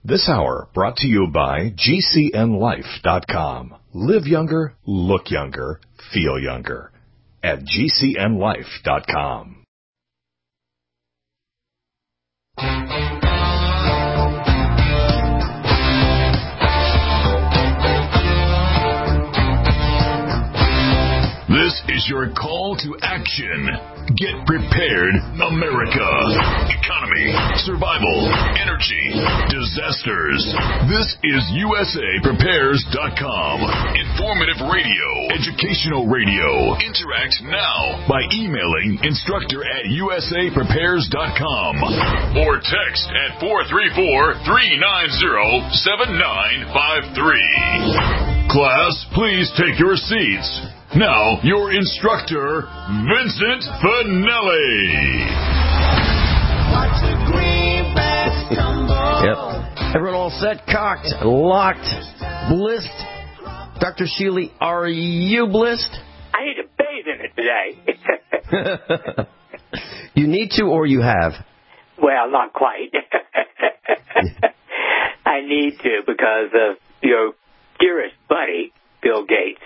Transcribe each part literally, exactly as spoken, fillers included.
This hour brought to you by G C N life dot com. Live younger, look younger, feel younger at G C N life dot com. This is your call to action. Get prepared, America. Economy, survival, energy, disasters. This is U S A Prepares dot com. Informative radio, educational radio. Interact now by emailing instructor at U S A Prepares dot com or text at four three four, three nine zero, seven nine five three. Class, please take your seats. Now, your instructor, Vincent Finelli. Yep. Everyone all set, cocked, locked, blissed. Doctor Sheely, are you blissed? I need to bathe in it today. You need to, or you have? Well, not quite. I need to because of your dearest buddy, Bill Gates.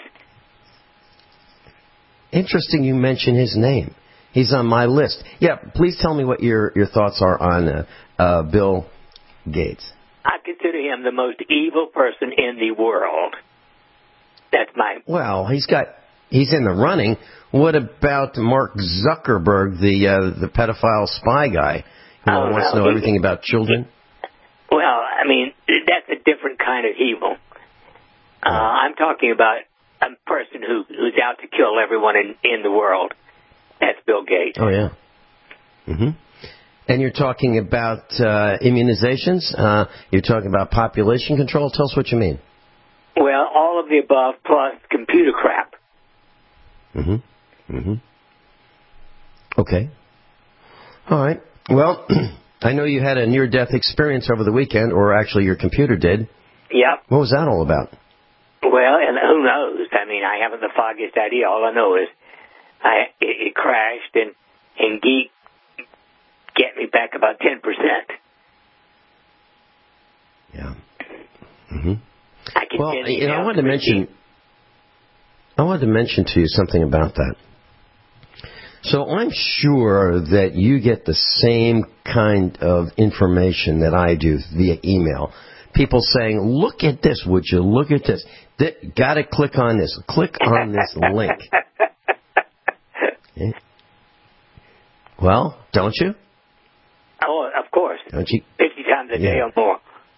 Interesting you mention his name. He's on my list. Yeah, please tell me what your, your thoughts are on uh, uh, Bill Gates. I consider him the most evil person in the world. That's my... Well, he's got... He's in the running. What about Mark Zuckerberg, the uh, the pedophile spy guy who oh, wants no. to know everything about children? Well, I mean, that's a different kind of evil. Uh, I'm talking about a person who who's out to kill everyone in, in the world. That's Bill Gates. Oh, yeah. Mm-hmm. And you're talking about uh, immunizations? Uh, you're talking about population control? Tell us what you mean. Well, all of the above plus computer crap. Mm-hmm. Mm-hmm. Okay. All right. Well, I know you had a near-death experience over the weekend, or actually your computer did. Yep. What was that all about? Well, and who knows? I mean, I haven't the foggiest idea. All I know is I it, it crashed, and, and Geek get me back about ten percent. Yeah. Mm-hmm. I can well, you know, I wanted to mention... I wanted to mention to you something about that. So I'm sure that you get the same kind of information that I do via email. People saying, look at this, would you? Look at this. Th- Got to click on this. Click on this link. Okay. Well, don't you? Oh, of course. Don't you? fifty times a day yeah. or more.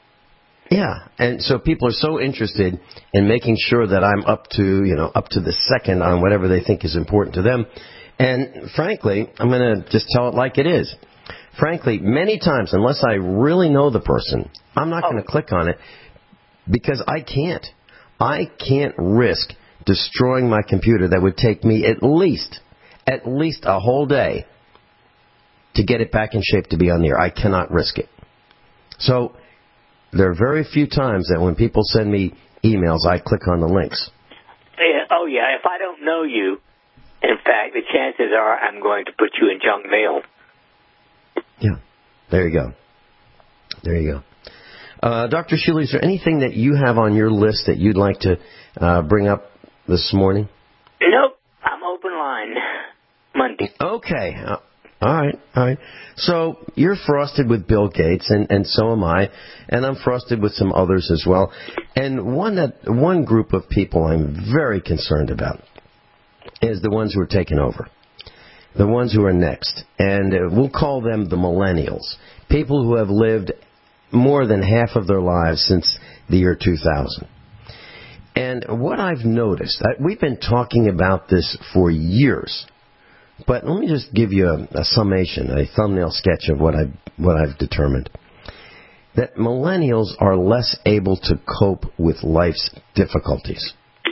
Yeah, and so people are so interested in making sure that I'm up to, you know, up to the second on whatever they think is important to them. And frankly, I'm going to just tell it like it is. Frankly, many times, unless I really know the person, I'm not oh. going to click on it because I can't. I can't risk destroying my computer that would take me at least, at least a whole day to get it back in shape to be on the air. I cannot risk it. So... there are very few times that when people send me emails, I click on the links. Yeah, oh, yeah. If I don't know you, in fact, the chances are I'm going to put you in junk mail. Yeah. There you go. There you go. Uh, Doctor Sheely, is there anything that you have on your list that you'd like to uh, bring up this morning? Nope. I'm open line Monday. Okay. Uh, All right, all right. So you're frosted with Bill Gates, and, and so am I, and I'm frosted with some others as well. And one that one group of people I'm very concerned about is the ones who are taking over, the ones who are next, and uh, we'll call them the millennials, people who have lived more than half of their lives since the year two thousand. And what I've noticed, I, we've been talking about this for years. But let me just give you a, a summation, a thumbnail sketch of what I what I've determined. That millennials are less able to cope with life's difficulties.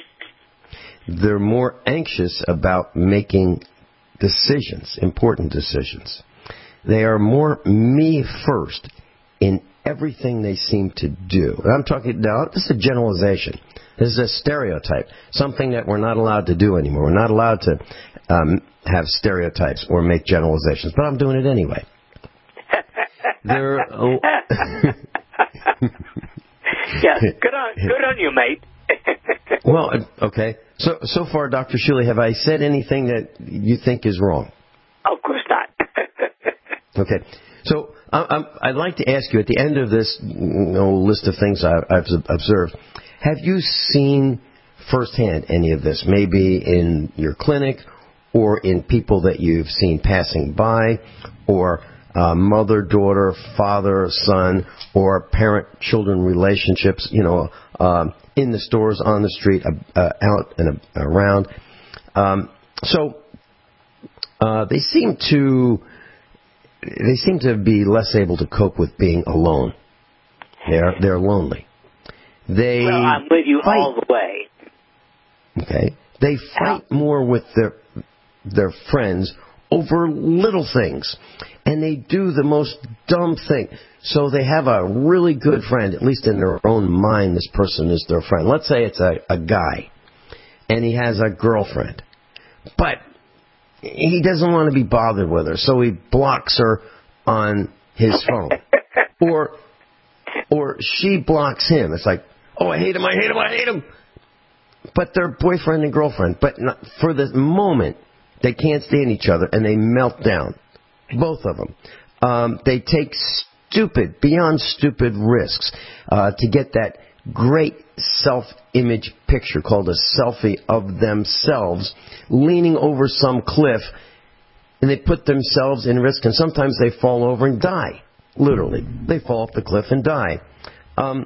They're more anxious about making decisions, important decisions. They are more me first in everything they seem to do. And I'm talking now, this is a generalization. This is a stereotype, something that we're not allowed to do anymore. We're not allowed to um, have stereotypes or make generalizations, but I'm doing it anyway. They're, oh, Yeah, good on, good on you, mate. Well, okay. So, so far, Doctor Shuley, have I said anything that you think is wrong? Of course not. Okay. So, I, I'm, I'd like to ask you, at the end of this you know, list of things I, I've observed, have you seen firsthand any of this, maybe in your clinic or in people that you've seen passing by, or uh, mother, daughter, father, son, or parent-children relationships, you know, uh, in the stores, on the street, uh, uh, out and uh, around? Um, so uh, they seem to they seem to be less able to cope with being alone. They're they're lonely. They well, I'm with you fight. all the way. Okay, they fight more with their their friends over little things, and they do the most dumb thing. So they have a really good friend, at least in their own mind, this person is their friend. Let's say it's a, a guy, and he has a girlfriend, but he doesn't want to be bothered with her, so he blocks her on his phone. or or she blocks him. It's like, oh, I hate him, I hate him, I hate him. But they're boyfriend and girlfriend. But not, for the moment, they can't stand each other, and they melt down. Both of them. Um, they take stupid, beyond stupid risks uh, to get that great self-image picture called a selfie of themselves leaning over some cliff, and they put themselves in risk, and sometimes they fall over and die. Literally. They fall off the cliff and die. Um,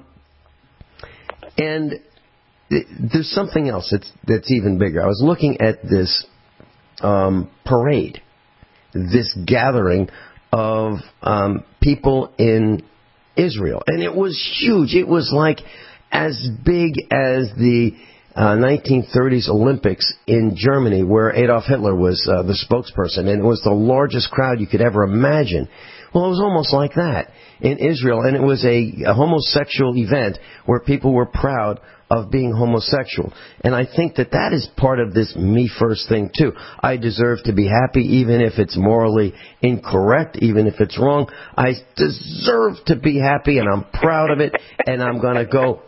and there's something else that's, that's even bigger. I was looking at this um, parade, this gathering of um, people in Israel. And it was huge. It was like as big as the uh, nineteen thirties Olympics in Germany, where Adolf Hitler was uh, the spokesperson. And it was the largest crowd you could ever imagine. Well, it was almost like that in Israel. And it was a, a homosexual event where people were proud of being homosexual. And I think that that is part of this me first thing, too. I deserve to be happy, even if it's morally incorrect, even if it's wrong. I deserve to be happy, and I'm proud of it, and I'm going to go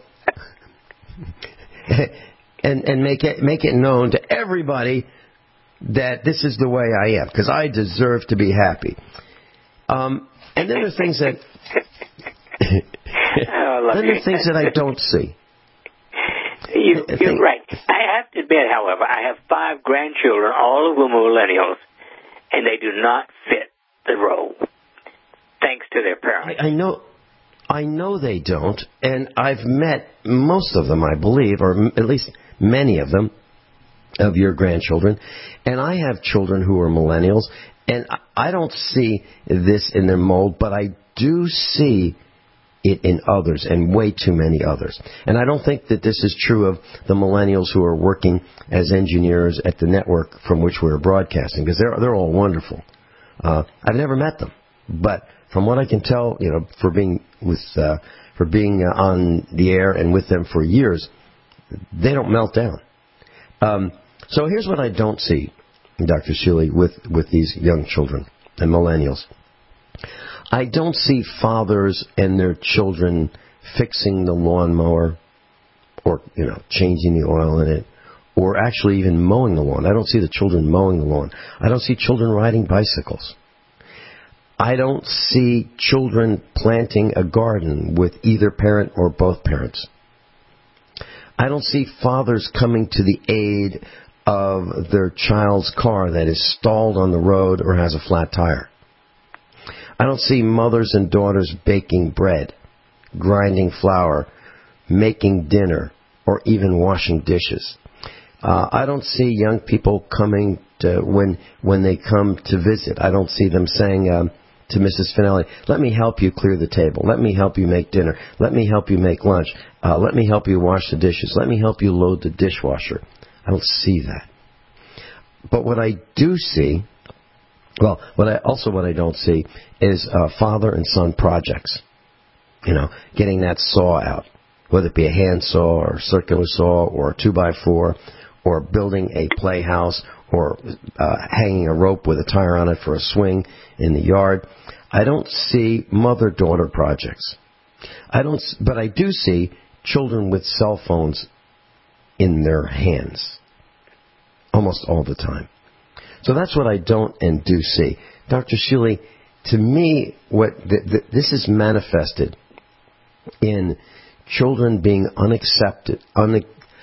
and, and make it, make it known to everybody that this is the way I am, because I deserve to be happy. Um, and then there are things that oh, then there are things that I don't see. You, you're right. I have to admit, however, I have five grandchildren, all of whom are millennials, and they do not fit the role, thanks to their parents. I, I know, I know they don't, and I've met most of them, I believe, or at least many of them, of your grandchildren, and I have children who are millennials, and I don't see this in their mold, but I do see it in others, and way too many others. And I don't think that this is true of the millennials who are working as engineers at the network from which we're broadcasting, because they're they're all wonderful. Uh, I've never met them, but from what I can tell, you know, for being with uh, for being uh, on the air and with them for years, they don't melt down. Um, so here's what I don't see, Doctor Shuley, with with these young children and millennials. I don't see fathers and their children fixing the lawnmower, or, you know, changing the oil in it, or actually even mowing the lawn. I don't see the children mowing the lawn. I don't see children riding bicycles. I don't see children planting a garden with either parent or both parents. I don't see fathers coming to the aid of their child's car that is stalled on the road or has a flat tire. I don't see mothers and daughters baking bread, grinding flour, making dinner, or even washing dishes. Uh, I don't see young people coming to, when when they come to visit. I don't see them saying um, to Missus Finelli, let me help you clear the table. Let me help you make dinner. Let me help you make lunch. Uh, let me help you wash the dishes. Let me help you load the dishwasher. I don't see that. But what I do see... Well, what I also what I don't see is uh, father and son projects. You know, getting that saw out, whether it be a hand saw or a circular saw or a two by four, or building a playhouse, or uh, hanging a rope with a tire on it for a swing in the yard. I don't see mother-daughter projects. I don't, but I do see children with cell phones in their hands almost all the time. So that's what I don't and do see. Doctor Shealy, to me, what th- th- this is manifested in children being unaccepted, un-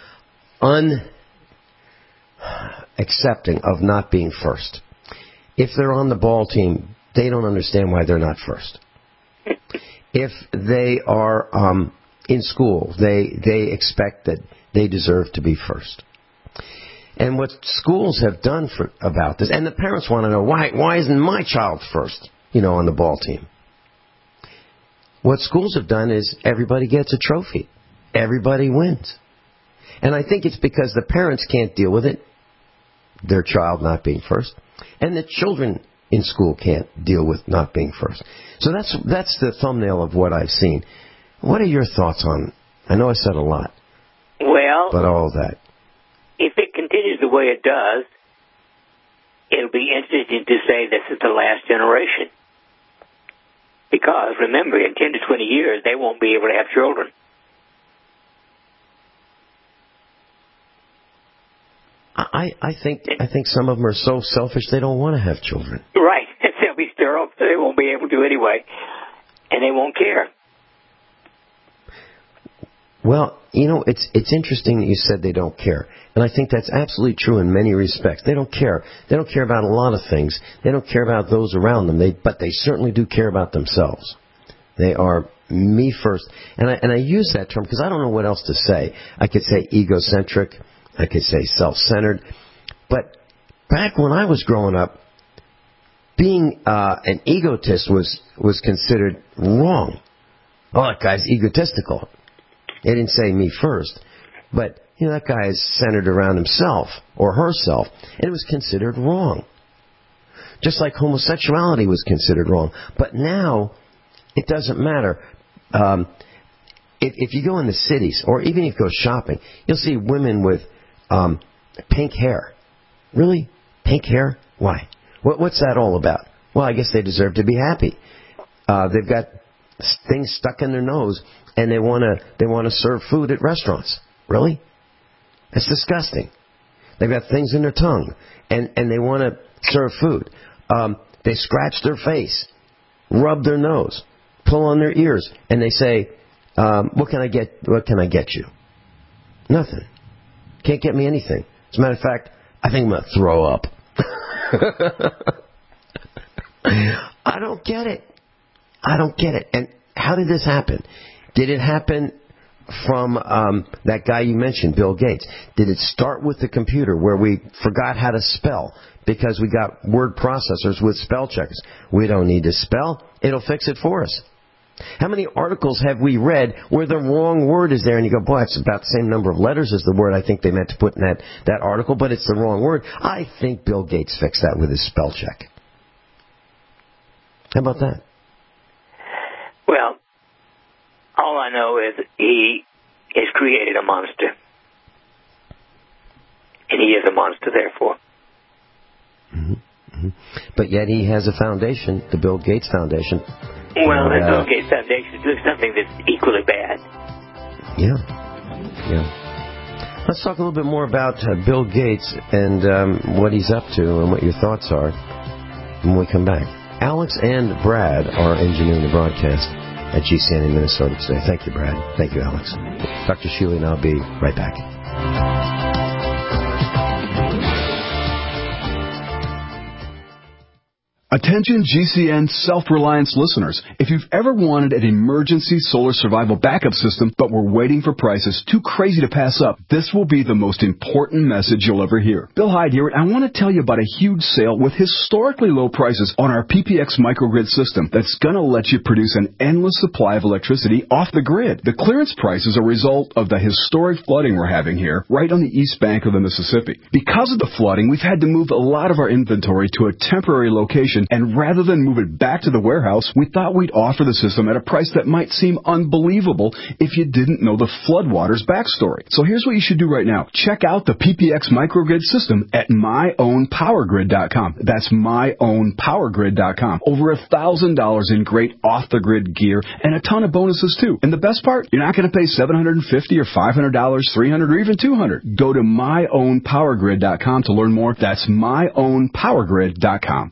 unaccepting of not being first. If they're on the ball team, they don't understand why they're not first. If they are um, in school, they they expect that they deserve to be first. And what schools have done for, about this, and the parents want to know, why why isn't my child first, you know, on the ball team? What schools have done is everybody gets a trophy. Everybody wins. And I think it's because the parents can't deal with it, their child not being first, and the children in school can't deal with not being first. So that's that's the thumbnail of what I've seen. What are your thoughts on, I know I said a lot, well, but all of that. If it continues the way it does, it'll be interesting to say this is the last generation. Because, remember, in ten to twenty years, they won't be able to have children. I, I think I think some of them are so selfish they don't want to have children. Right. They'll be sterile, so they won't be able to anyway. And they won't care. Well, you know, it's it's interesting that you said they don't care. And I think that's absolutely true in many respects. They don't care. They don't care about a lot of things. They don't care about those around them. They, but they certainly do care about themselves. They are me first. And I, and I use that term because I don't know what else to say. I could say egocentric. I could say self-centered. But back when I was growing up, being uh, an egotist was, was considered wrong. Oh, that guy's egotistical. They didn't say me first. But, you know, that guy is centered around himself or herself. And it was considered wrong. Just like homosexuality was considered wrong. But now, it doesn't matter. Um, if, if you go in the cities, or even if you go shopping, you'll see women with um, pink hair. Really? Pink hair? Why? What, what's that all about? Well, I guess they deserve to be happy. Uh, they've got things stuck in their nose, and they want to they want to serve food at restaurants. Really? That's disgusting. They've got things in their tongue, and, and they want to serve food. Um, they scratch their face, rub their nose, pull on their ears, and they say, um, "What can I get? What can I get you?" Nothing. Can't get me anything. As a matter of fact, I think I'm going to throw up. I don't get it. I don't get it. And how did this happen? Did it happen from um, that guy you mentioned, Bill Gates? Did it start with the computer where we forgot how to spell because we got word processors with spell checkers? We don't need to spell. It'll fix it for us. How many articles have we read where the wrong word is there and you go, boy, it's about the same number of letters as the word I think they meant to put in that, that article, but it's the wrong word. I think Bill Gates fixed that with his spell check. How about that? Well, all I know is he has created a monster. And he is a monster, therefore. Mm-hmm. Mm-hmm. But yet he has a foundation, the Bill Gates Foundation. Well, the uh, Bill Gates Foundation is doing something that's equally bad. Yeah. Yeah. Let's talk a little bit more about uh, Bill Gates and um, what he's up to and what your thoughts are when we come back. Alex and Brad are engineering the broadcast at G C N in Minnesota today. Thank you, Brad. Thank you, Alex. Doctor Shealy and I'll be right back. Attention G C N Self-Reliance listeners. If you've ever wanted an emergency solar survival backup system but were waiting for prices too crazy to pass up, this will be the most important message you'll ever hear. Bill Hyde here, and I want to tell you about a huge sale with historically low prices on our P P X microgrid system that's going to let you produce an endless supply of electricity off the grid. The clearance price is a result of the historic flooding we're having here right on the east bank of the Mississippi. Because of the flooding, we've had to move a lot of our inventory to a temporary location installation, and rather than move it back to the warehouse, we thought we'd offer the system at a price that might seem unbelievable if you didn't know the floodwaters backstory. So here's what you should do right now. Check out the P P X microgrid system at my own power grid dot com. That's my own power grid dot com. Over a thousand dollars in great off-the-grid gear and a ton of bonuses too. And the best part, you're not going to pay seven hundred fifty dollars or five hundred dollars, three hundred dollars or even two hundred dollars. Go to my own power grid dot com to learn more. That's my own power grid dot com.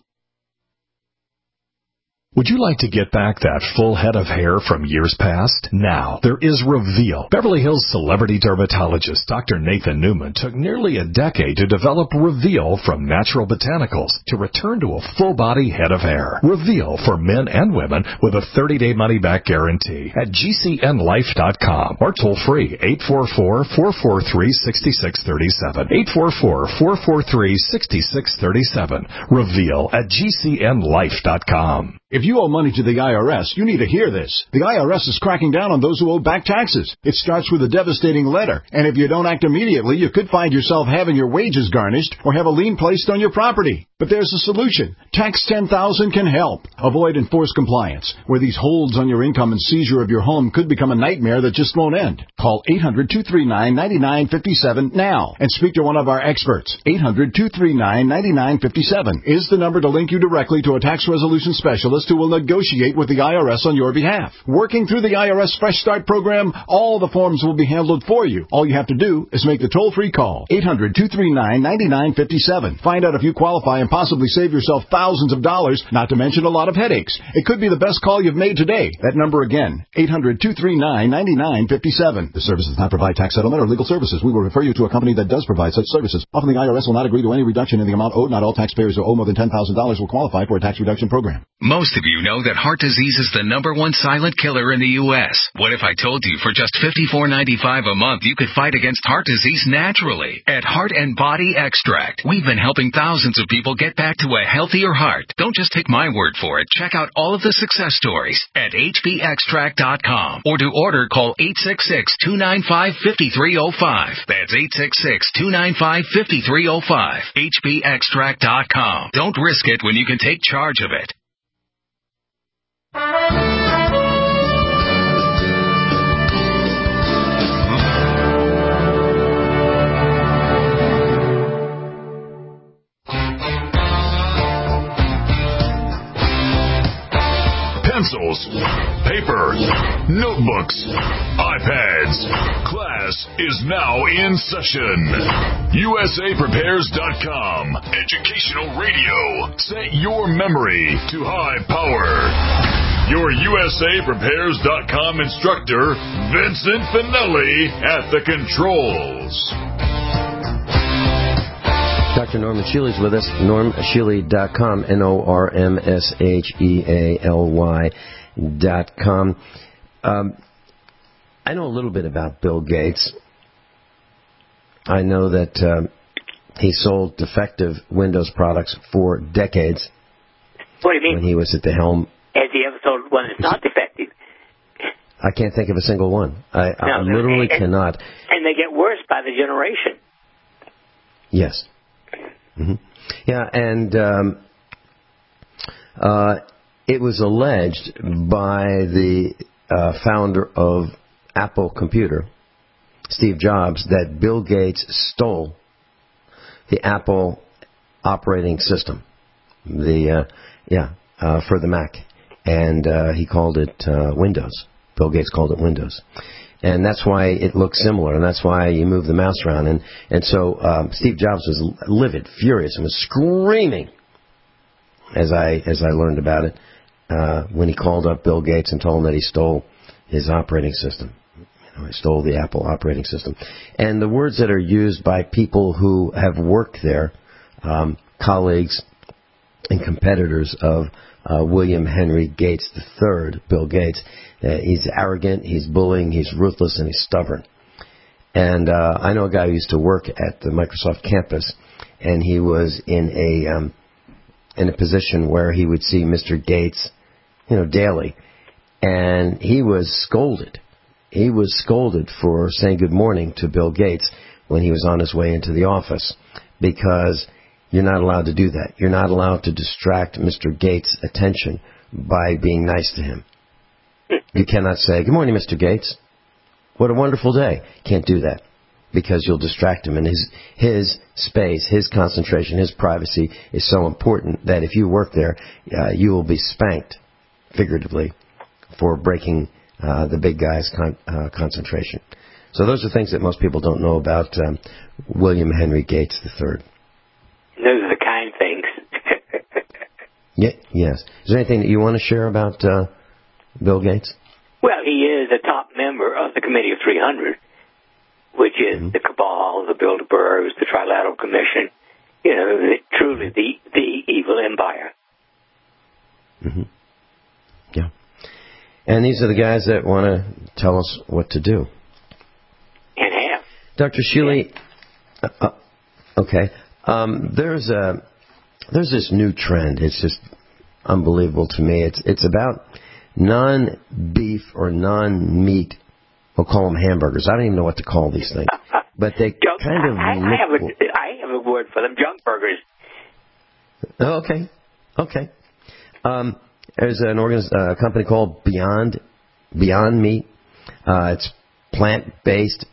Would you like to get back that full head of hair from years past? Now, there is Reveal. Beverly Hills celebrity dermatologist Doctor Nathan Newman took nearly a decade to develop Reveal from natural botanicals to return to a full-body head of hair. Reveal for men and women with a thirty-day money-back guarantee at G C N life dot com or toll-free eight four four, four four three, six six three seven. eight four four, four four three, six six three seven. Reveal at G C N life dot com. If you owe money to the I R S, you need to hear this. The I R S is cracking down on those who owe back taxes. It starts with a devastating letter, and if you don't act immediately, you could find yourself having your wages garnished or have a lien placed on your property. But there's a solution. Tax ten thousand can help. Avoid enforced compliance, where these holds on your income and seizure of your home could become a nightmare that just won't end. Call eight hundred, two three nine, nine nine five seven now and speak to one of our experts. eight hundred, two three nine, nine nine five seven is the number to link you directly to a tax resolution specialist who will negotiate with the I R S on your behalf. Working through the I R S Fresh Start program, all the forms will be handled for you. All you have to do is make the toll-free call. eight hundred, two three nine, nine nine five seven. Find out if you qualify and possibly save yourself thousands of dollars, not to mention a lot of headaches. It could be the best call you've made today. That number again, eight hundred, two three nine, nine nine five seven. The service does not provide tax settlement or legal services. We will refer you to a company that does provide such services. Often the I R S will not agree to any reduction in the amount owed. Not all taxpayers who owe more than ten thousand dollars will qualify for a tax reduction program. Most of you know that heart disease is the number one silent killer in the U S. What if I told you for just fifty-four ninety-five a month you could fight against heart disease naturally? At Heart and Body Extract, we've been helping thousands of people get back to a healthier heart. Don't just take my word for it. Check out all of the success stories at H B extract dot com or to order call eight six six, two nine five, five three zero five. That's eight six six, two nine five, five three zero five. H B extract dot com. Don't risk it when you can take charge of it. Pencils, paper, notebooks, iPads. Class is now in session. U S A prepares dot com. Educational radio. Set your memory to high power. Your U S A prepares dot com instructor, Vincent Finelli, at the controls. Doctor Norman Shealy's with us, norm shealy dot com, N O R M S H E A L Y dot com. Um, I know a little bit about Bill Gates. I know that um, he sold defective Windows products for decades. What do you mean? When he was at the helm. Has he ever sold one that's not defective? I can't think of a single one. I, no, I literally and, cannot. And they get worse by the generation. Yes. Mm-hmm. Yeah, and um, uh, it was alleged by the uh, founder of Apple Computer, Steve Jobs, that Bill Gates stole the Apple operating system, the uh, yeah, uh, for the Mac, and uh, he called it uh, Windows. Bill Gates called it Windows. And that's why it looks similar, and that's why you move the mouse around. And, and so um, Steve Jobs was livid, furious, and was screaming as I as I learned about it uh, when he called up Bill Gates and told him that he stole his operating system. You know, he stole the Apple operating system. And the words that are used by people who have worked there, um, colleagues and competitors of Uh, William Henry Gates the third, Bill Gates. Uh, he's arrogant, he's bullying, he's ruthless, and he's stubborn. And uh, I know a guy who used to work at the Microsoft campus, and he was in a um, in a position where he would see Mister Gates, you know, daily, and he was scolded. He was scolded for saying good morning to Bill Gates when he was on his way into the office, because You're not allowed to do that. You're not allowed to distract Mister Gates' attention by being nice to him. You cannot say, "Good morning, Mister Gates. What a wonderful day." Can't do that, because you'll distract him. And his his space, his concentration, his privacy is so important that if you work there, uh, you will be spanked, figuratively, for breaking uh, the big guy's con- uh, concentration. So those are things that most people don't know about um, William Henry Gates the third. Those are the kind things. Yeah, yes. Is there anything that you want to share about uh, Bill Gates? Well, he is a top member of the Committee of three hundred, which is mm-hmm. the cabal, the Bilderbergs, the Trilateral Commission, you know, the, truly the, the evil empire. Mm-hmm. Yeah. And these are the guys that want to tell us what to do. And have. Doctor Shealy, uh, uh, okay, um, there's a there's this new trend. It's just unbelievable to me. It's it's about non-beef or non-meat. We'll call them hamburgers. I don't even know what to call these things, but they junk, kind of. I, I, look, have a, I have a word for them: junk burgers. Oh, okay, okay. Um, there's an organiz- uh, company called Beyond Beyond Meat. Uh, it's plant-based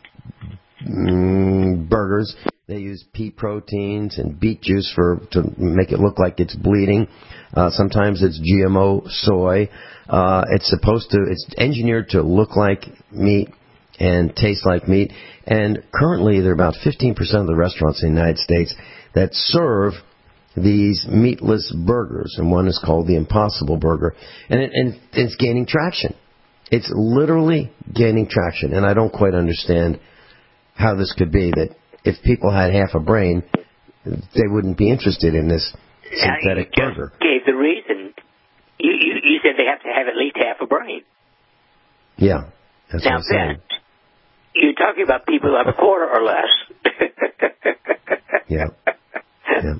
mm, burgers. They use pea proteins and beet juice for to make it look like it's bleeding. Uh, sometimes it's G M O soy. Uh, it's supposed to. It's engineered to look like meat and taste like meat. And currently, there are about fifteen percent of the restaurants in the United States that serve these meatless burgers, and one is called the Impossible Burger, and, it, and it's gaining traction. It's literally gaining traction, and I don't quite understand how this could be, that if people had half a brain, they wouldn't be interested in this synthetic now, you burger. Just gave the reason. You, you, you said they have to have at least half a brain. Yeah, that's now, what I'm saying. You're talking about people who have a quarter or less. Yeah. Yeah.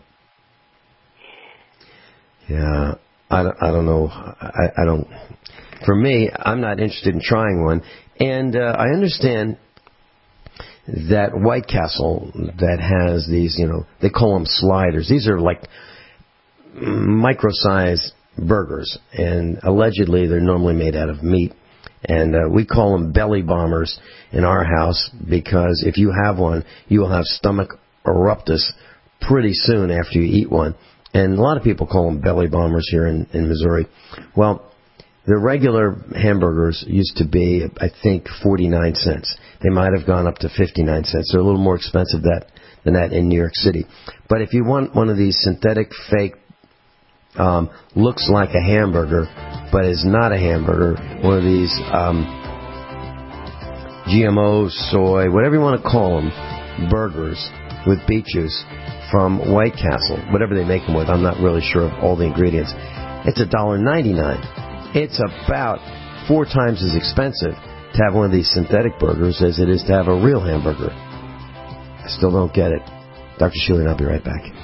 Yeah. I don't, I don't know. I, I don't. For me, I'm not interested in trying one. And uh, I understand that White Castle that has these, you know, they call them sliders. These are like micro-sized burgers, and allegedly they're normally made out of meat. And uh, we call them belly bombers in our house because if you have one, you will have stomach eruptus pretty soon after you eat one. And a lot of people call them belly bombers here in, in Missouri. Well, the regular hamburgers used to be, I think, forty-nine cents. They might have gone up to fifty-nine cents. They're a little more expensive that, than that in New York City. But if you want one of these synthetic, fake, um, looks like a hamburger, but is not a hamburger, one of these um, G M O, soy, whatever you want to call them, burgers with beet juice from White Castle, whatever they make them with, I'm not really sure of all the ingredients. It's one dollar ninety-nine. It's about four times as expensive to have one of these synthetic burgers as it is to have a real hamburger. I still don't get it. Doctor Shealy and I'll be right back.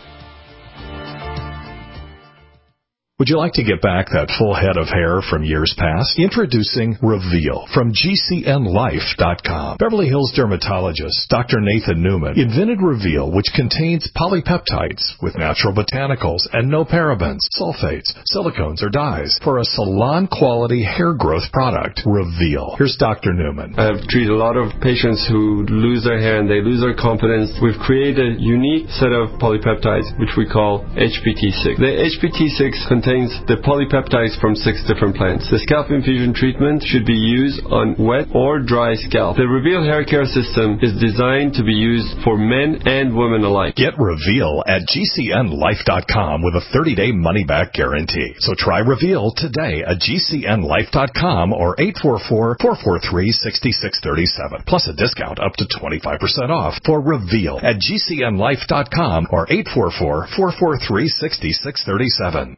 Would you like to get back that full head of hair from years past? Introducing Reveal from G C N life dot com. Beverly Hills dermatologist Doctor Nathan Newman invented Reveal, which contains polypeptides with natural botanicals and no parabens, sulfates, silicones, or dyes for a salon-quality hair growth product. Reveal. Here's Doctor Newman. I've treated a lot of patients who lose their hair and they lose their confidence. We've created a unique set of polypeptides, which we call H P T six. The H P T six contains the polypeptides from six different plants. The scalp infusion treatment should be used on wet or dry scalp. The Reveal hair care system is designed to be used for men and women alike. Get Reveal at G C N life dot com with a thirty-day money-back guarantee. So try Reveal today at G C N life dot com or eight four four, four four three, six six three seven. Plus a discount up to twenty-five percent off for Reveal at G C N life dot com or eight four four, four four three, six six three seven.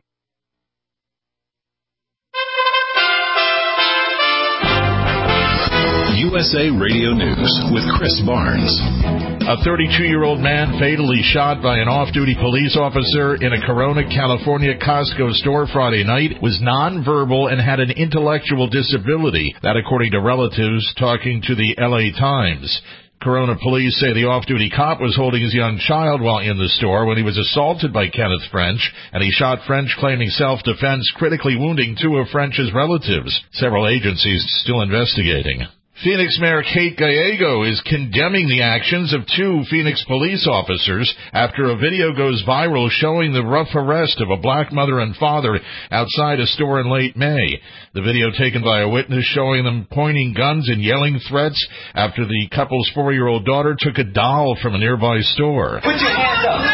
U S A Radio News with Chris Barnes. A thirty-two-year-old man fatally shot by an off-duty police officer in a Corona, California Costco store Friday night was nonverbal and had an intellectual disability. That according to relatives talking to the L A Times. Corona police say the off-duty cop was holding his young child while in the store when he was assaulted by Kenneth French, and he shot French claiming self-defense, critically wounding two of French's relatives. Several agencies still investigating. Phoenix Mayor Kate Gallego is condemning the actions of two Phoenix police officers after a video goes viral showing the rough arrest of a black mother and father outside a store in late May. The video taken by a witness showing them pointing guns and yelling threats after the couple's four-year-old daughter took a doll from a nearby store. Put your hands up.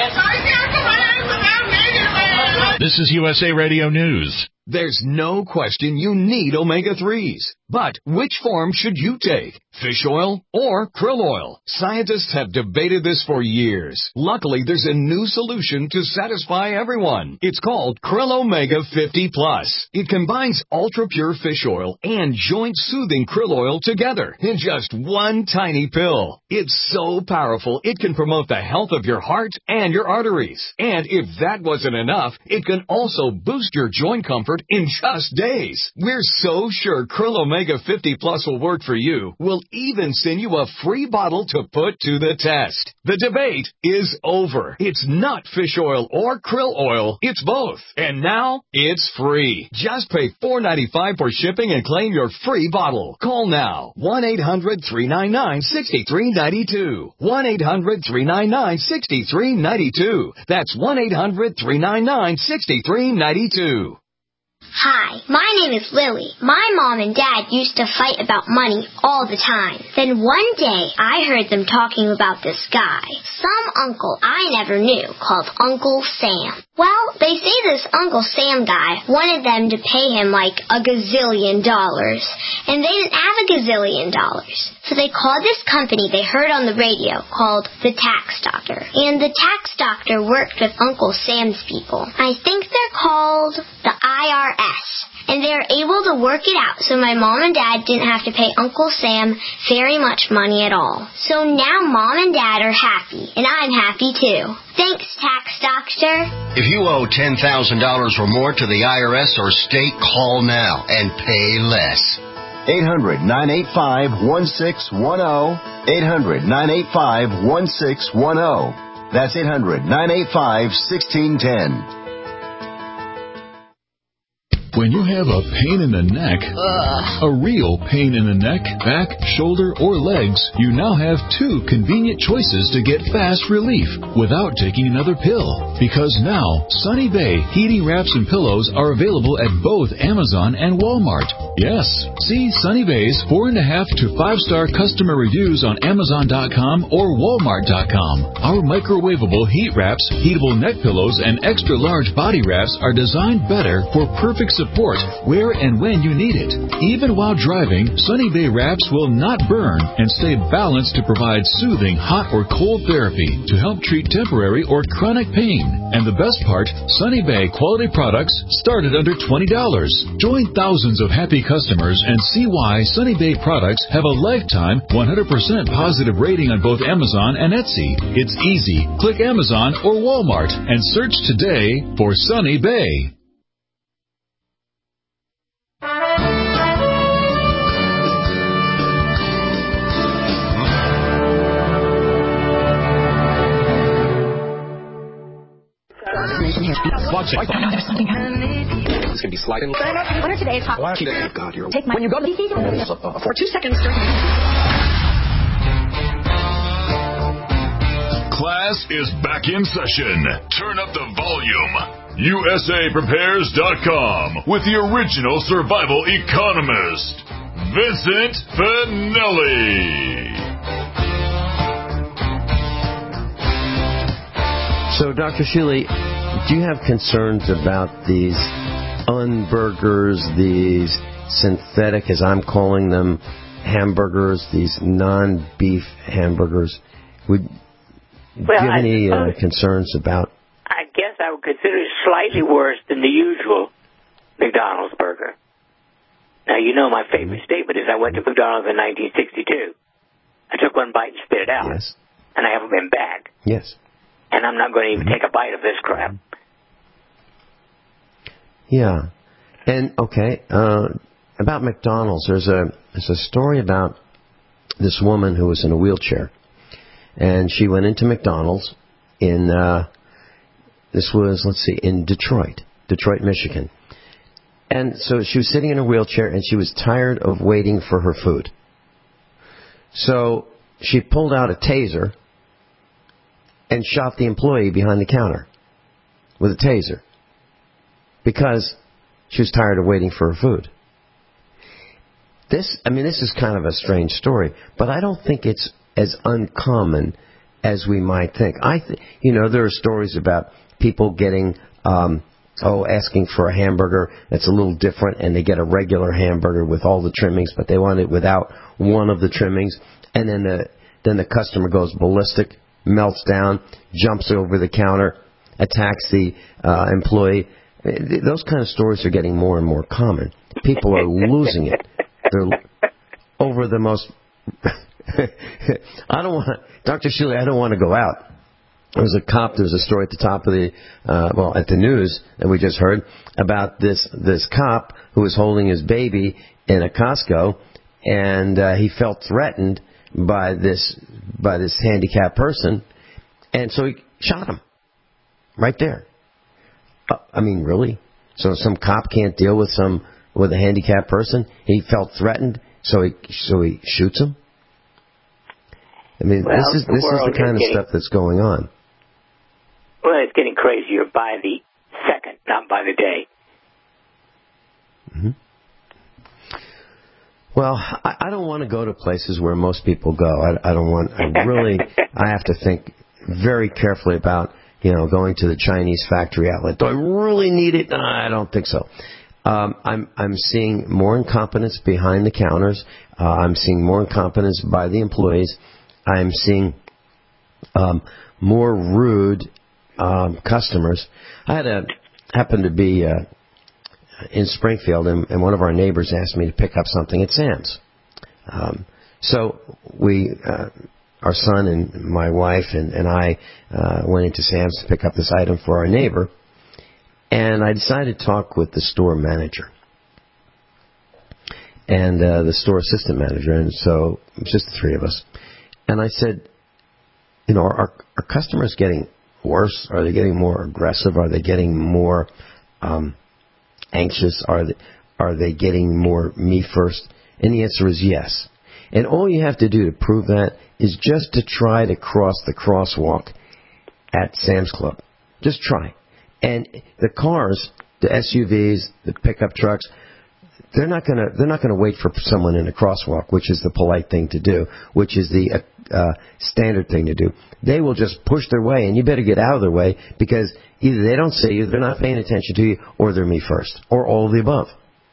This is U S A Radio News. There's no question you need omega threes. But which form should you take? Fish oil or krill oil? Scientists have debated this for years. Luckily, there's a new solution to satisfy everyone. It's called Krill Omega fifty plus. It combines ultra-pure fish oil and joint-soothing krill oil together in just one tiny pill. It's so powerful, it can promote the health of your heart and your arteries. And if that wasn't enough, it can also boost your joint comfort in just days. We're so sure Krill Omega fifty plus will work for you. We'll even send you a free bottle to put to the test. The debate is over. It's not fish oil or krill oil. It's both. And now it's free. Just pay four dollars and ninety-five cents for shipping and claim your free bottle. Call now. one eight hundred three nine nine six three nine two. one eight hundred three nine nine six three nine two. That's one eight hundred three nine nine six three nine two. Hi, my name is Lily. My mom and dad used to fight about money all the time. Then one day, I heard them talking about this guy, some uncle I never knew, called Uncle Sam. Well, they say this Uncle Sam guy wanted them to pay him like a gazillion dollars, and they didn't have a gazillion dollars. So they called this company they heard on the radio called the Tax Doctor. And the Tax Doctor worked with Uncle Sam's people. I think they're called the I R S. And they were able to work it out so my mom and dad didn't have to pay Uncle Sam very much money at all. So now mom and dad are happy, and I'm happy too. Thanks, Tax Doctor. If you owe ten thousand dollars or more to the I R S or state, call now and pay less. eight hundred nine eight five one six one zero. eight hundred nine eight five one six one zero. That's eight hundred nine eight five one six one zero. When you have a pain in the neck, Ugh. a real pain in the neck, back, shoulder, or legs, you now have two convenient choices to get fast relief without taking another pill. Because now, Sunny Bay heating wraps and pillows are available at both Amazon and Walmart. Yes, see Sunny Bay's four and a half to five star customer reviews on Amazon dot com or Walmart dot com. Our microwavable heat wraps, heatable neck pillows, and extra large body wraps are designed better for perfect support. Support where and when you need it. Even while driving, Sunny Bay wraps will not burn and stay balanced to provide soothing hot or cold therapy to help treat temporary or chronic pain. And the best part, Sunny Bay quality products start at under twenty dollars. Join thousands of happy customers and see why Sunny Bay products have a lifetime one hundred percent positive rating on both Amazon and Etsy. It's easy. Click Amazon or Walmart and search today for Sunny Bay. Watch it. Oh, no, there's something happening. It's going to be sliding. What are today's hot? Oh, God, you're... Take my... When you go to... Uh, for two seconds... Class is back in session. Turn up the volume. U S A Prepares dot com with the original survival economist, Vincent Finelli. So, Doctor Shealy, do you have concerns about these unburgers, these synthetic, as I'm calling them, hamburgers, these non-beef hamburgers? Would well, do you have I any uh, suppose, concerns about? I guess I would consider it slightly worse than the usual McDonald's burger. Now, you know my favorite mm-hmm. statement is I went to McDonald's in nineteen sixty-two. I took one bite and spit it out. Yes. And I haven't been back. Yes. And I'm not going to even take a bite of this crap. Yeah. And, okay, uh, about McDonald's, there's a there's a story about this woman who was in a wheelchair. And she went into McDonald's in, uh, this was, let's see, in Detroit, Detroit, Michigan. And so she was sitting in a wheelchair and she was tired of waiting for her food. So she pulled out a taser and shot the employee behind the counter with a taser because she was tired of waiting for her food. This, I mean, this is kind of a strange story, but I don't think it's as uncommon as we might think. I, th- you know, there are stories about people getting, um, oh, asking for a hamburger that's a little different, and they get a regular hamburger with all the trimmings, but they want it without one of the trimmings, and then the then the customer goes ballistic, melts down, jumps over the counter, attacks the uh, employee. Those kind of stories are getting more and more common. People are losing it. They're over the most... I don't want... Doctor Shuley, I don't want to go out. There was a cop, there was a story at the top of the... Uh, well, at the news that we just heard about this, this cop who was holding his baby in a Costco, and uh, he felt threatened by this by this handicapped person, and so he shot him right there. Uh, I mean, really? So some cop can't deal with some with a handicapped person? He felt threatened, so he so he shoots him. I mean, well, this is this is the kind of getting, stuff that's going on. Well, it's getting crazier by the second, not by the day. Mm-hmm. Well, I, I don't want to go to places where most people go. I, I don't want. I really. I have to think very carefully about, you know, going to the Chinese factory outlet. Do I really need it? No, I don't think so. Um, I'm I'm seeing more incompetence behind the counters. Uh, I'm seeing more incompetence by the employees. I'm seeing um, more rude um, customers. I had a happened to be. Uh, in Springfield, and, and one of our neighbors asked me to pick up something at Sam's. Um, so we, uh, our son and my wife and, and I uh, went into Sam's to pick up this item for our neighbor, and I decided to talk with the store manager and uh, the store assistant manager, and so it was just the three of us. And I said, you know, are, are customers getting worse? Are they getting more aggressive? Are they getting more... Um, anxious? Are they, are they getting more me first? And the answer is yes. And all you have to do to prove that is just to try to cross the crosswalk at Sam's Club. Just try. And the cars, the S U Vs, the pickup trucks, they're not going to they're not going to wait for someone in a crosswalk, which is the polite thing to do, which is the uh, standard thing to do. They will just push their way, and you better get out of their way, because either they don't see you, they're not paying attention to you, or they're me first, or all of the above.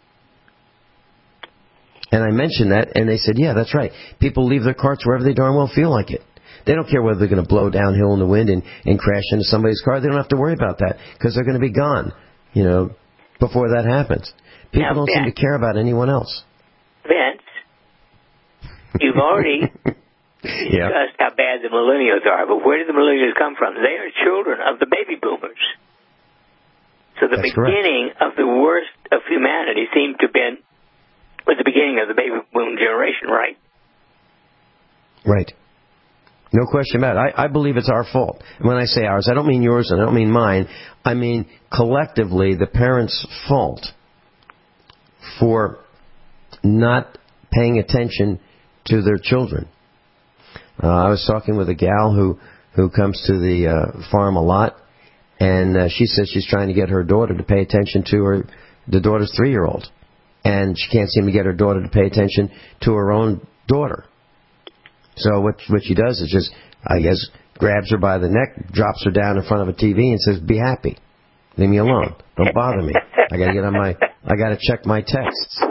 And I mentioned that, and they said, yeah, that's right. People leave their carts wherever they darn well feel like it. They don't care whether they're going to blow downhill in the wind and, and crash into somebody's car. They don't have to worry about that, because they're going to be gone, you know, before that happens. People now, don't Vince, seem to care about anyone else. Vince, you've already yeah. discussed how bad the millennials are, but where did the millennials come from? They are children of the baby boomers. So the That's beginning correct. of the worst of humanity seemed to have been with the beginning of the baby boom generation, right? Right. No question about it. I, I believe it's our fault. And when I say ours, I don't mean yours and I don't mean mine. I mean collectively the parents' fault for not paying attention to their children. Uh, I was talking with a gal who, who comes to the uh, farm a lot, and uh, she says she's trying to get her daughter to pay attention to her, the daughter's three-year-old. And she can't seem to get her daughter to pay attention to her own daughter. So what what she does is just, I guess, grabs her by the neck, drops her down in front of a T V and says, be happy. Leave me alone. Don't bother me. I gotta get on my, I gotta check my texts.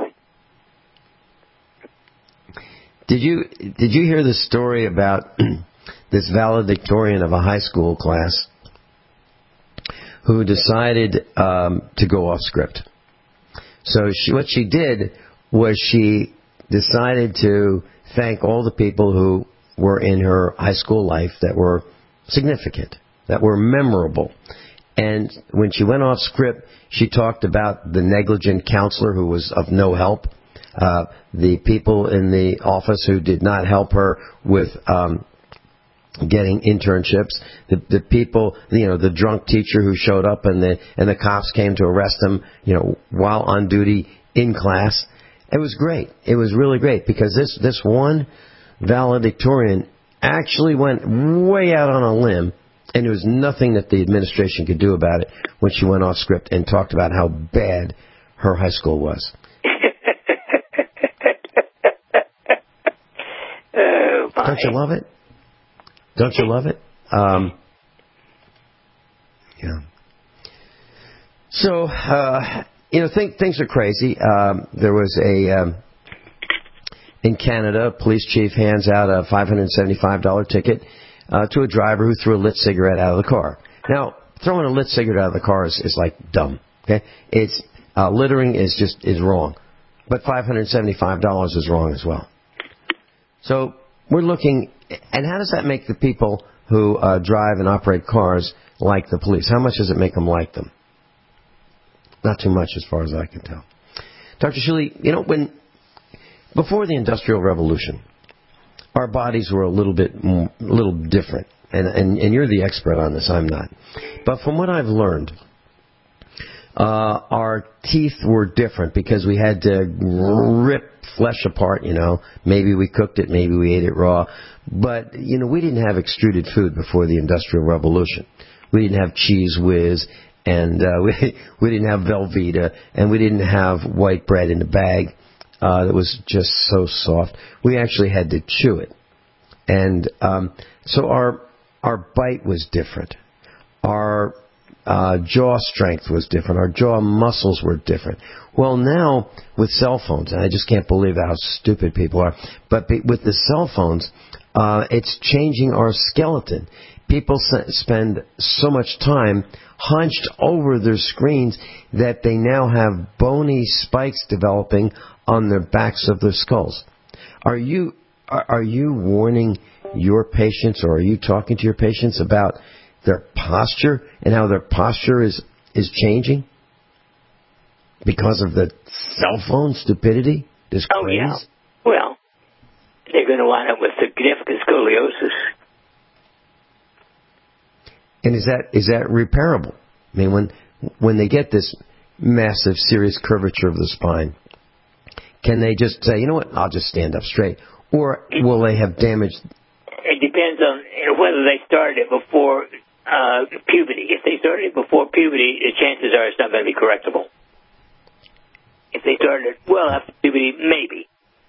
Did you, did you hear the story about this valedictorian of a high school class who decided um, to go off script? So she, what she did was she decided to thank all the people who were in her high school life that were significant, that were memorable. And when she went off script, she talked about the negligent counselor who was of no help, uh, the people in the office who did not help her with um, getting internships, the the people, you know, the drunk teacher who showed up and the and the cops came to arrest him, you know, while on duty in class. It was great. It was really great because this this one valedictorian actually went way out on a limb, and there was nothing that the administration could do about it when she went off script and talked about how bad her high school was. Oh, Don't you love it? Don't you love it? Um, yeah. So, uh, you know, think, things are crazy. Um, there was a, um, in Canada, a police chief hands out a five hundred seventy-five dollars ticket uh, to a driver who threw a lit cigarette out of the car. Now, throwing a lit cigarette out of the car is, is like dumb. Okay, it's uh, littering is just is wrong, but five hundred seventy-five dollars is wrong as well. So we're looking, and how does that make the people who uh, drive and operate cars like the police? How much does it make them like them? Not too much, as far as I can tell. Doctor Shuley, you know, when before the Industrial Revolution, our bodies were a little bit, a little different, and, and and you're the expert on this. I'm not, but from what I've learned, uh, our teeth were different because we had to rip flesh apart. You know, maybe we cooked it, maybe we ate it raw, but you know, we didn't have extruded food before the Industrial Revolution. We didn't have Cheese Whiz. And uh, we we didn't have Velveeta, and we didn't have white bread in the bag uh, that was just so soft. We actually had to chew it, and um, so our our bite was different. Our uh, jaw strength was different. Our jaw muscles were different. Well, now with cell phones, and I just can't believe how stupid people are. But be, with the cell phones, uh, it's changing our skeleton. People spend so much time hunched over their screens that they now have bony spikes developing on their backs of their skulls. Are you are, are you warning your patients, or are you talking to your patients about their posture and how their posture is, is changing because of the cell phone stupidity, this oh, craze? Yeah. Well, they're going to wind up with significant scoliosis. And is that is that repairable? I mean, when when they get this massive, serious curvature of the spine, can they just say, you know what, I'll just stand up straight? Or will they have damage? It depends on whether they started it before uh, puberty. If they started it before puberty, the chances are it's not going to be correctable. If they started it well after puberty, maybe.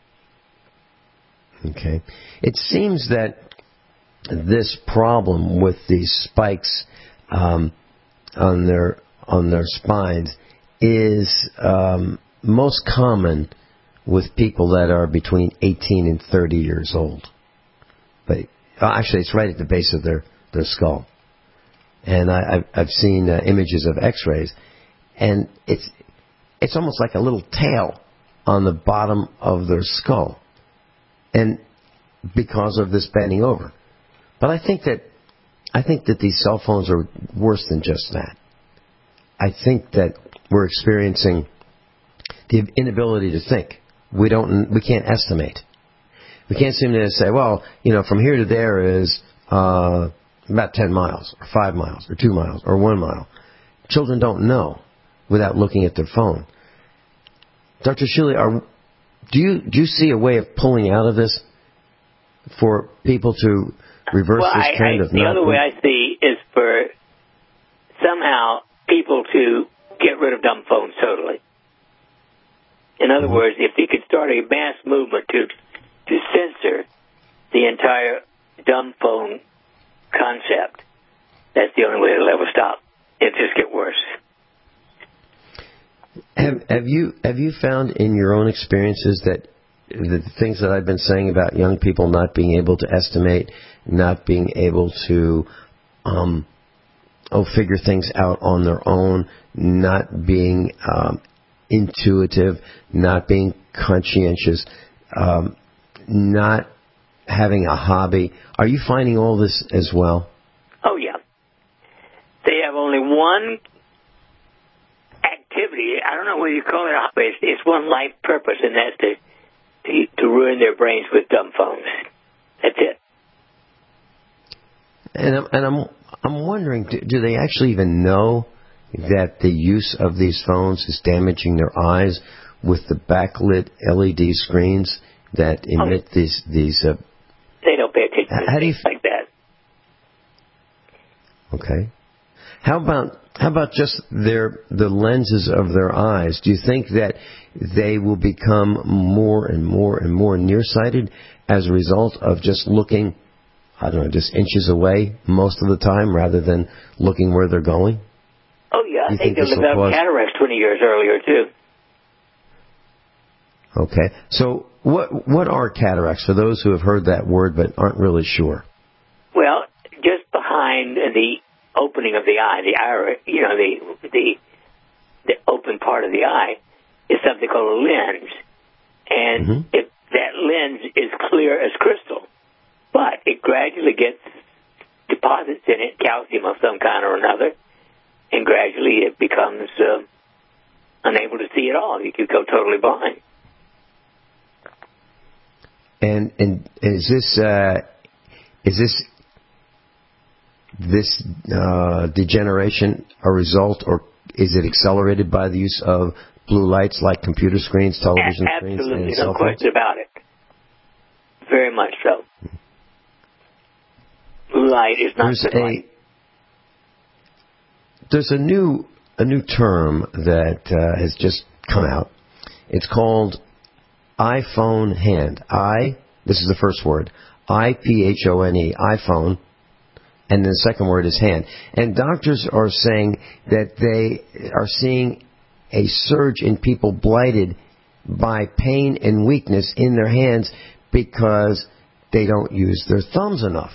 Okay. It seems that this problem with these spikes um, on their on their spines is um, most common with people that are between eighteen and thirty years old. But actually, it's right at the base of their, their skull. And I, I've, I've seen uh, images of X-rays, and it's it's almost like a little tail on the bottom of their skull, and because of this bending over. But I think that I think that these cell phones are worse than just that. I think that we're experiencing the inability to think. We don't. We can't estimate. We can't seem to say, well, you know, from here to there is uh, about ten miles, or five miles, or two miles, or one mile. Children don't know without looking at their phone. Doctor Shuley, are do you do you see a way of pulling out of this for people to reverse well, this I, trend I, of the not? The other way I see is for somehow people to get rid of dumb phones totally. In other mm-hmm. words, if you could start a mass movement to to censor the entire dumb phone concept, that's the only way it'll ever stop. It'll just get worse. Have, have you have you found in your own experiences that the things that I've been saying about young people not being able to estimate, not being able to um, oh figure things out on their own, not being um, intuitive, not being conscientious, um, not having a hobby. Are you finding all this as well? Oh, yeah. They have only one activity crazy. I don't know whether you call it a hobby. It's, it's one life purpose, and that's to, to to ruin their brains with dumb phones. That's it. And I'm, and I'm I'm wondering, do, do they actually even know that the use of these phones is damaging their eyes with the backlit L E D screens that emit oh, these these? Uh, they don't pay attention to things f- like that. Okay. How about how about just their the lenses of their eyes? Do you think that they will become more and more and more nearsighted as a result of just looking, I don't know, just inches away most of the time rather than looking where they're going? Oh, yeah. I think they developed cause... cataracts twenty years earlier, too. Okay. So what what are cataracts for those who have heard that word but aren't really sure? Well, just behind the opening of the eye, the iris, you know, the the the open part of the eye is something called a lens. And mm-hmm. if that lens is clear as crystal, but it gradually gets deposits in it, calcium of some kind or another, and gradually it becomes uh, unable to see at all. You could go totally blind. And and is this uh, is this this uh, degeneration a result, or is it accelerated by the use of blue lights like computer screens, television a- screens, absolutely, and cell no phones? question about it. Very much so. Blue light is not there's good a, light. There's a new a new term that uh, has just come out. It's called iPhone hand. I, this is the first word, I P H O N E, iPhone, and then the second word is hand. And doctors are saying that they are seeing a surge in people blighted by pain and weakness in their hands because they don't use their thumbs enough.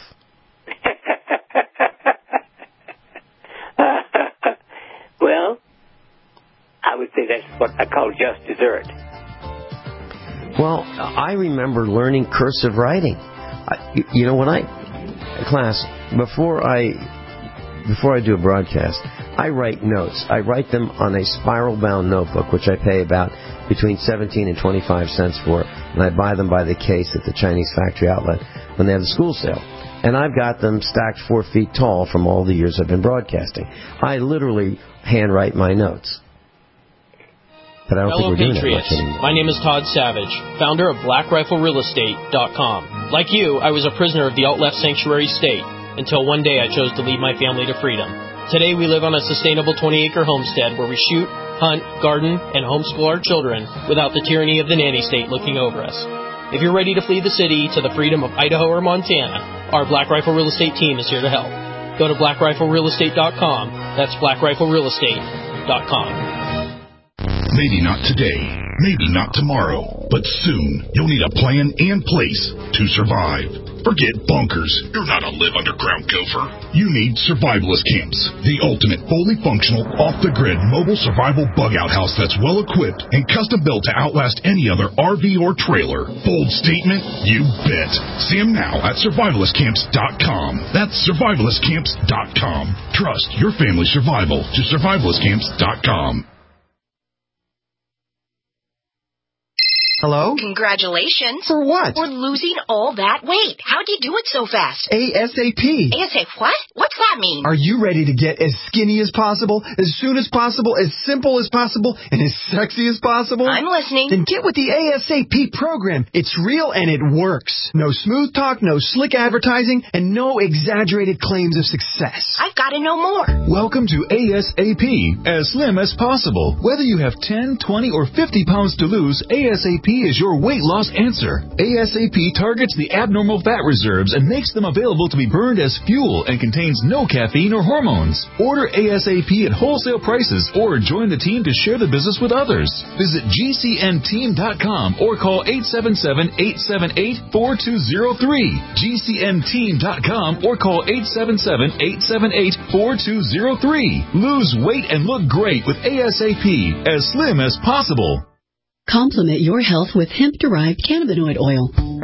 Well, I would say that's what I call just dessert. Well, I remember learning cursive writing. I, you know, when I, class, before I, before I do a broadcast, I write notes. I write them on a spiral-bound notebook, which I pay about between seventeen and twenty-five cents for, and I buy them by the case at the Chinese factory outlet when they have the school sale. And I've got them stacked four feet tall from all the years I've been broadcasting. I literally handwrite my notes. But I don't Fellow think we're doing Patriots, that much anymore. My name is Todd Savage, founder of Black Rifle Real Estate dot com. Like you, I was a prisoner of the alt-left sanctuary state until one day I chose to lead my family to freedom. Today we live on a sustainable twenty-acre homestead where we shoot, hunt, garden, and homeschool our children without the tyranny of the nanny state looking over us. If you're ready to flee the city to the freedom of Idaho or Montana, our Black Rifle Real Estate team is here to help. Go to Black Rifle Real Estate dot com. That's Black Rifle Real Estate dot com. Maybe not today, maybe not tomorrow, but soon you'll need a plan and place to survive. Forget bunkers. You're not a live underground gopher. You need Survivalist Camps, the ultimate fully functional, off-the-grid mobile survival bug-out house that's well-equipped and custom-built to outlast any other R V or trailer. Bold statement? You bet. See them now at Survivalist Camps dot com. That's Survivalist Camps dot com. Trust your family's survival to Survivalist Camps dot com. Hello? Congratulations. For what? For losing all that weight. How'd you do it so fast? ASAP. ASAP what? What's that mean? Are you ready to get as skinny as possible, as soon as possible, as simple as possible, and as sexy as possible? I'm listening. Then get with the ASAP program. It's real and it works. No smooth talk, no slick advertising, and no exaggerated claims of success. I've got to know more. Welcome to ASAP, as slim as possible. Whether you have ten, twenty, or fifty pounds to lose, ASAP is your weight loss answer. ASAP targets the abnormal fat reserves and makes them available to be burned as fuel and contains no caffeine or hormones. Order ASAP at wholesale prices or join the team to share the business with others. Visit G C N team dot com or call eight seven seven, eight seven eight, four two zero three. G C N team dot com or call eight seven seven, eight seven eight, four two zero three. Lose weight and look great with ASAP, as slim as possible. Complement your health with hemp-derived cannabinoid oil.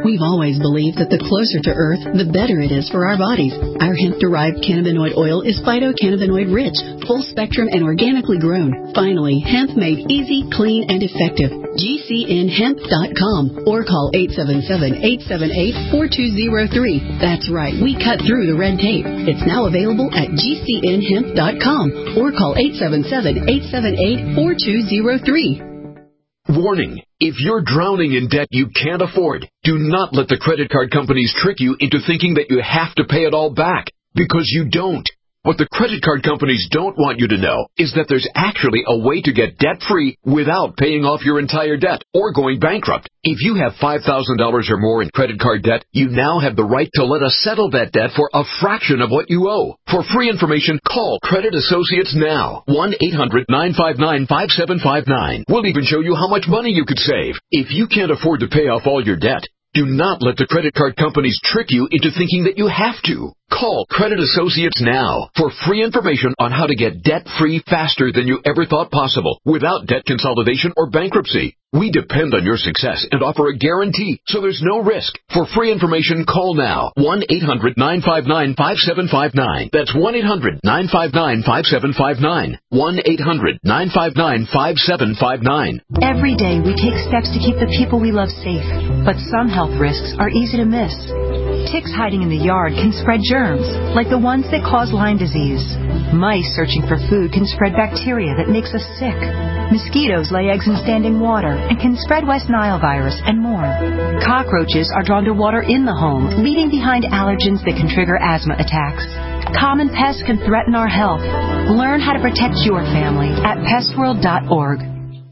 We've always believed that the closer to Earth, the better it is for our bodies. Our hemp-derived cannabinoid oil is phytocannabinoid-rich, full-spectrum, and organically grown. Finally, hemp made easy, clean, and effective. G C N hemp dot com or call eight seven seven, eight seven eight, four two zero three. That's right, we cut through the red tape. It's now available at G C N hemp dot com or call eight seven seven, eight seven eight, four two zero three. Warning. If you're drowning in debt you can't afford, do not let the credit card companies trick you into thinking that you have to pay it all back, because you don't. What the credit card companies don't want you to know is that there's actually a way to get debt-free without paying off your entire debt or going bankrupt. If you have five thousand dollars or more in credit card debt, you now have the right to let us settle that debt for a fraction of what you owe. For free information, call Credit Associates now. one eight hundred, nine five nine, five seven five nine. We'll even show you how much money you could save. If you can't afford to pay off all your debt, do not let the credit card companies trick you into thinking that you have to. Call Credit Associates now for free information on how to get debt-free faster than you ever thought possible without debt consolidation or bankruptcy. We depend on your success and offer a guarantee, so there's no risk. For free information, call now. one eight hundred, nine five nine, five seven five nine. That's one eight hundred, nine five nine, five seven five nine. one eight hundred, nine five nine, five seven five nine. Every day we take steps to keep the people we love safe, but some health risks are easy to miss. Ticks hiding in the yard can spread germs, like the ones that cause Lyme disease. Mice searching for food can spread bacteria that makes us sick. Mosquitoes lay eggs in standing water and can spread West Nile virus and more. Cockroaches are drawn to water in the home, leaving behind allergens that can trigger asthma attacks. Common pests can threaten our health. Learn how to protect your family at pest world dot org.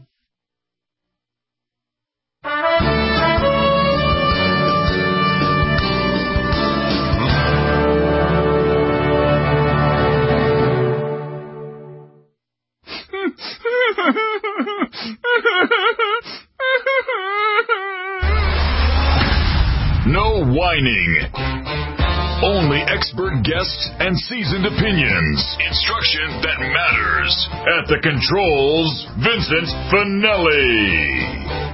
No whining. Only expert guests and seasoned opinions. Instruction that matters. At the controls, Vincent Finelli.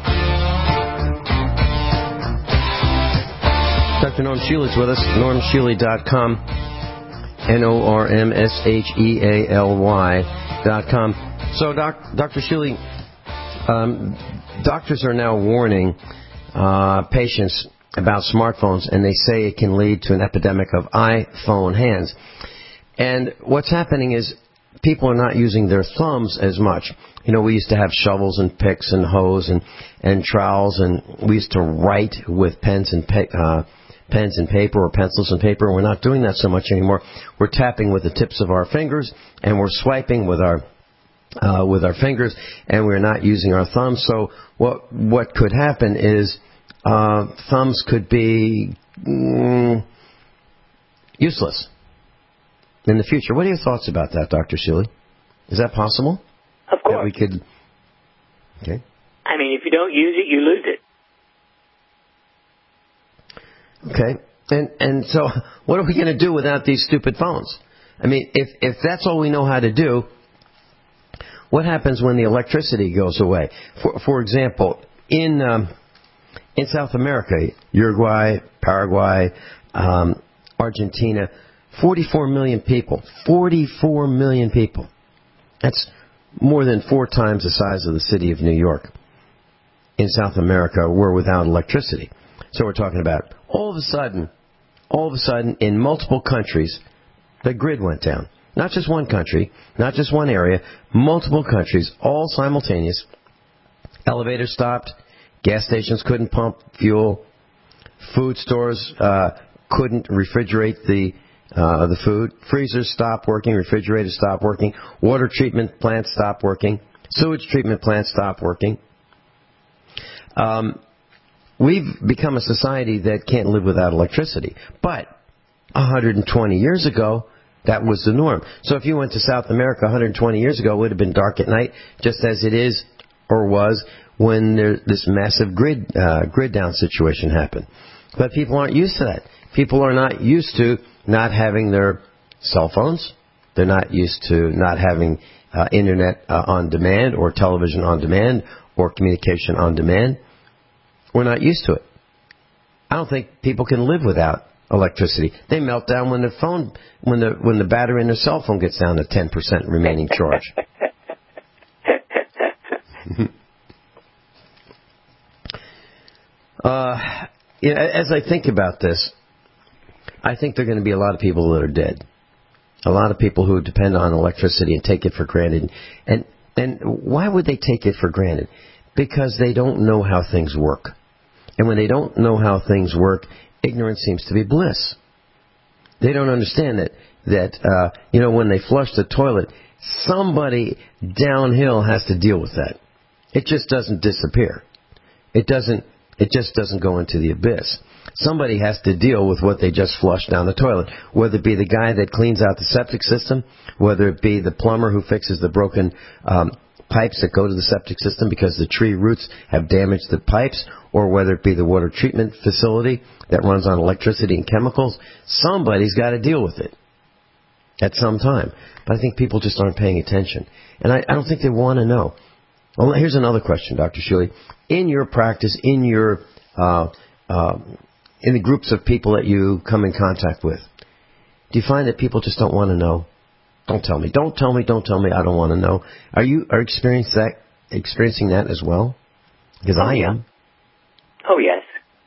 Doctor Norm Shealy's with us, norm shealy dot com. N O R M S H E A L Y dot com. So, doc, Doctor Shealy, um, doctors are now warning uh, patients about smartphones, and they say it can lead to an epidemic of iPhone hands. And what's happening is people are not using their thumbs as much. You know, we used to have shovels and picks and hoes and, and trowels, and we used to write with pens and pa- uh, pens and paper or pencils and paper. We're not doing that so much anymore. We're tapping with the tips of our fingers, and we're swiping with our uh, with our fingers, and we're not using our thumbs. So what what could happen is uh, thumbs could be mm, useless in the future. What are your thoughts about that, Doctor Shealy? Is that possible? Of course. That we could. Okay. I mean, if you don't use it, you lose it. Okay. And and so, what are we going to do without these stupid phones? I mean, if if that's all we know how to do, what happens when the electricity goes away? For for example, in um, in South America, Uruguay, Paraguay, um, Argentina, forty-four million people. forty-four million people. That's more than four times the size of the city of New York. In South America, were without electricity. So we're talking about all of a sudden, all of a sudden, in multiple countries, the grid went down. Not just one country, not just one area, multiple countries, all simultaneous. Elevators stopped, gas stations couldn't pump fuel, food stores uh, couldn't refrigerate the uh, the food, freezers stopped working, refrigerators stopped working, water treatment plants stopped working, sewage treatment plants stopped working. Um, we've become a society that can't live without electricity. But one hundred twenty years ago, that was the norm. So if you went to South America one hundred twenty years ago, it would have been dark at night, just as it is or was when there, this massive grid uh, grid down situation happened. But people aren't used to that. People are not used to not having their cell phones. They're not used to not having uh, internet uh, on demand or television on demand or communication on demand. We're not used to it. I don't think people can live without electricity. They melt down when the phone, when the when the battery in their cell phone gets down to ten percent remaining charge. uh, you know, as I think about this, I think there are going to be a lot of people that are dead. A lot of people who depend on electricity and take it for granted. And and why would they take it for granted? Because they don't know how things work. And when they don't know how things work, ignorance seems to be bliss. They don't understand that, that uh, you know, when they flush the toilet, somebody downhill has to deal with that. It just doesn't disappear. It doesn't. It just doesn't go into the abyss. Somebody has to deal with what they just flushed down the toilet, whether it be the guy that cleans out the septic system, whether it be the plumber who fixes the broken um, pipes that go to the septic system because the tree roots have damaged the pipes, or whether it be the water treatment facility that runs on electricity and chemicals. Somebody's got to deal with it at some time. But I think people just aren't paying attention. And I, I don't think they want to know. Well, here's another question, Doctor Shealy. In your practice, in your uh, uh, in the groups of people that you come in contact with, do you find that people just don't want to know? Don't tell me. Don't tell me. Don't tell me. I don't want to know. Are you are experiencing that experiencing that as well? Because oh, I yeah. am. Oh yes.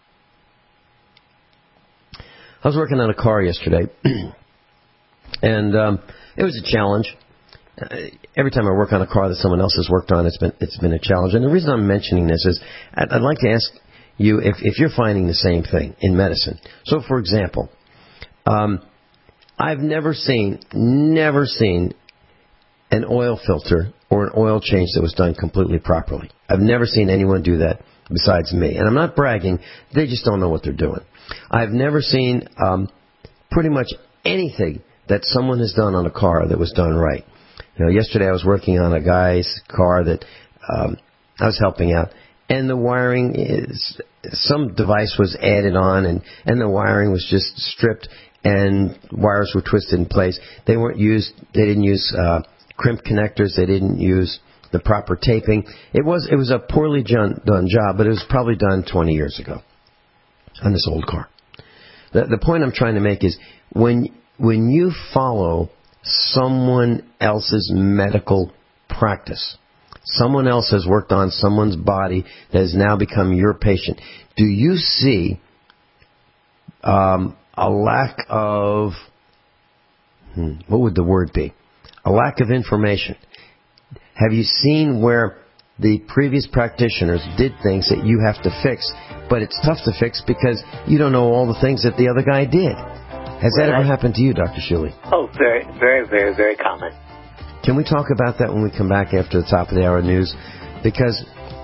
I was working on a car yesterday, and um, it was a challenge. Uh, every time I work on a car that someone else has worked on, it's been it's been a challenge. And the reason I'm mentioning this is I'd, I'd like to ask you if, if you're finding the same thing in medicine. So, for example, um, I've never seen, never seen an oil filter or an oil change that was done completely properly. I've never seen anyone do that besides me. And I'm not bragging. They just don't know what they're doing. I've never seen um, pretty much anything that someone has done on a car that was done right. You know, yesterday I was working on a guy's car that um, I was helping out, and the wiring is, some device was added on, and, and the wiring was just stripped, and wires were twisted in place. They weren't used. They didn't use uh, crimp connectors. They didn't use the proper taping. It was it was a poorly done, done job, but it was probably done twenty years ago on this old car. The, the point I'm trying to make is when when you follow someone else's medical practice, someone else has worked on someone's body that has now become your patient, do you see um, a lack of, hmm, what would the word be? A lack of information. Have you seen where the previous practitioners did things that you have to fix, but it's tough to fix because you don't know all the things that the other guy did? Has that ever happened to you, Doctor Shealy? Oh, very, very, very, very common. Can we talk about that when we come back after the top of the hour news? Because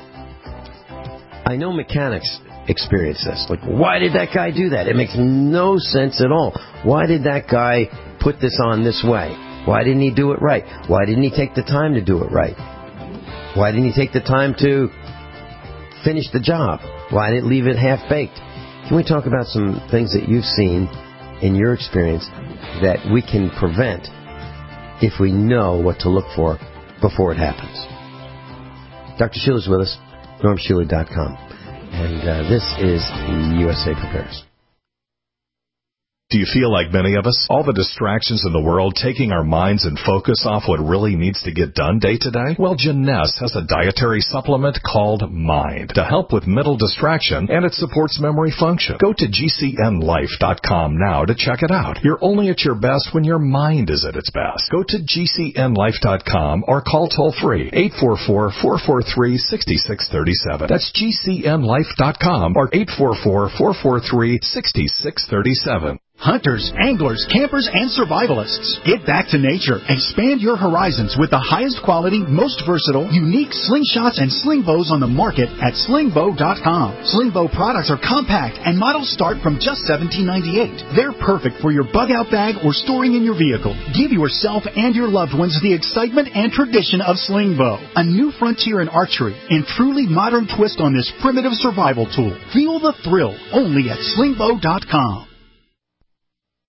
I know mechanics experience this. Like, why did that guy do that? It makes no sense at all. Why did that guy put this on this way? Why didn't he do it right? Why didn't he take the time to do it right? Why didn't he take the time to finish the job? Why didn't he leave it half-baked? Can we talk about some things that you've seen in your experience that we can prevent if we know what to look for before it happens? Doctor Shealy's with us, norm shealy dot com. And uh, this is U S A Prepares. Do you feel like many of us? All the distractions in the world taking our minds and focus off what really needs to get done day to day? Well, Jeunesse has a dietary supplement called Mind to help with mental distraction, and it supports memory function. Go to G C N life dot com now to check it out. You're only at your best when your mind is at its best. Go to G C N life dot com or call toll-free eight four four, four four three, six six three seven. That's G C N life dot com or eight four four, four four three, six six three seven. Hunters, anglers, campers, and survivalists. Get back to nature. Expand your horizons with the highest quality, most versatile, unique slingshots and sling bows on the market at sling bow dot com. Sling bow products are compact and models start from just seventeen ninety-eight. They're perfect for your bug out bag or storing in your vehicle. Give yourself and your loved ones the excitement and tradition of sling bow. A new frontier in archery and truly modern twist on this primitive survival tool. Feel the thrill only at sling bow dot com.